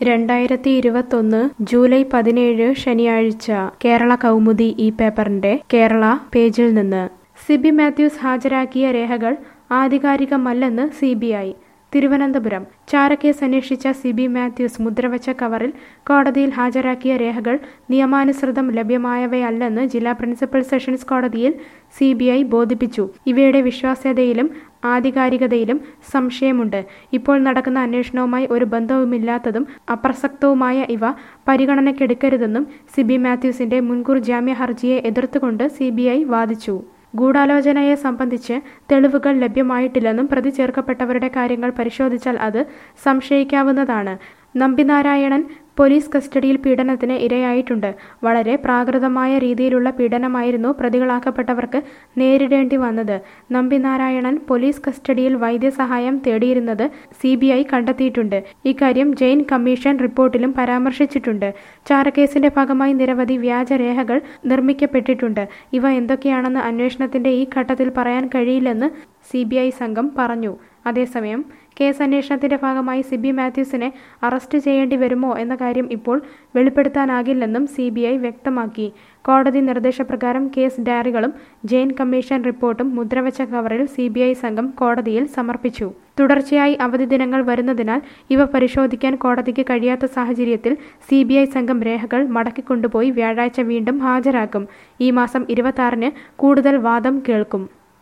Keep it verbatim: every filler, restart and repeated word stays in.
രണ്ടായിരത്തി ഇരുപത്തൊന്ന് ജൂലൈ പതിനേഴ് ശനിയാഴ്ച കേരള കൗമുദി ഈ പേപ്പറിന്റെ കേരള പേജിൽ നിന്ന് സിബി മാത്യൂസ് ഹാജരാക്കിയ രേഖകൾ ആധികാരികമല്ലെന്ന് സി ബി ഐ. തിരുവനന്തപുരം ചാരക്കേസ് അന്വേഷിച്ച സിബി മാത്യൂസ് മുദ്രവച്ച കവറിൽ കോടതിയിൽ ഹാജരാക്കിയ രേഖകൾ നിയമാനുസൃതം ലഭ്യമായവയല്ലെന്ന് ജില്ലാ പ്രിൻസിപ്പൽ സെഷൻസ് കോടതിയിൽ സി ബി ഐ ബോധിപ്പിച്ചു. ഇവയുടെ വിശ്വാസ്യതയിലും ആധികാരികതയിലും സംശയമുണ്ട്. ഇപ്പോൾ നടക്കുന്ന അന്വേഷണവുമായി ഒരു ബന്ധവുമില്ലാത്തതും അപ്രസക്തവുമായ ഇവ പരിഗണനയ്ക്കെടുക്കരുതെന്നും സിബി മാത്യൂസിന്റെ മുൻകൂർ ജാമ്യ ഹർജിയെ എതിർത്തുകൊണ്ട് സി ബി ഐ വാദിച്ചു. ഗൂഢാലോചനയെ സംബന്ധിച്ച് തെളിവുകൾ ലഭ്യമായിട്ടില്ലെന്നും പ്രതി ചേർക്കപ്പെട്ടവരുടെ കാര്യങ്ങൾ പരിശോധിച്ചാൽ അത് സംശയിക്കാവുന്നതാണ്. നമ്പിനാരായണൻ പോലീസ് കസ്റ്റഡിയിൽ പീഡനത്തിന് ഇരയായിട്ടുണ്ട്. വളരെ പ്രാകൃതമായ രീതിയിലുള്ള പീഡനമായിരുന്നു പ്രതികളാക്കപ്പെട്ടവർക്ക് നേരിടേണ്ടി വന്നത്. നമ്പിനാരായണൻ പോലീസ് കസ്റ്റഡിയിൽ വൈദ്യസഹായം തേടിയിരുന്നത് സി ബി ഐ കണ്ടെത്തിയിട്ടുണ്ട്. ഇക്കാര്യം ജെയിൻ കമ്മീഷൻ റിപ്പോർട്ടിലും പരാമർശിച്ചിട്ടുണ്ട്. ചാരക്കേസിന്റെ ഭാഗമായി നിരവധി വ്യാജരേഖകൾ നിർമ്മിക്കപ്പെട്ടിട്ടുണ്ട്. ഇവ എന്തൊക്കെയാണെന്ന് അന്വേഷണത്തിന്റെ ഈ ഘട്ടത്തിൽ പറയാൻ കഴിയില്ലെന്ന് സി ബി ഐ സംഘം പറഞ്ഞു. അതേസമയം കേസ് അന്വേഷണത്തിന്റെ ഭാഗമായി സിബി മാത്യൂസിനെ അറസ്റ്റ് ചെയ്യേണ്ടി വരുമോ എന്ന കാര്യം ഇപ്പോൾ വെളിപ്പെടുത്താനാകില്ലെന്നും സി ബി ഐ വ്യക്തമാക്കി. കോടതി നിർദ്ദേശപ്രകാരം കേസ് ഡയറികളും ജെയിൻ കമ്മീഷൻ റിപ്പോർട്ടും മുദ്രവച്ച കവറിൽ സി ബി ഐ സംഘം കോടതിയിൽ സമർപ്പിച്ചു. തുടർച്ചയായി അവധി ദിനങ്ങൾ വരുന്നതിനാൽ ഇവ പരിശോധിക്കാൻ കോടതിക്ക് കഴിയാത്ത സാഹചര്യത്തിൽ സി ബി ഐ സംഘം രേഖകൾ മടക്കിക്കൊണ്ടുപോയി വ്യാഴാഴ്ച വീണ്ടും ഹാജരാക്കും. ഈ മാസം ഇരുപത്തി ആറിന് കൂടുതൽ വാദം കേൾക്കും.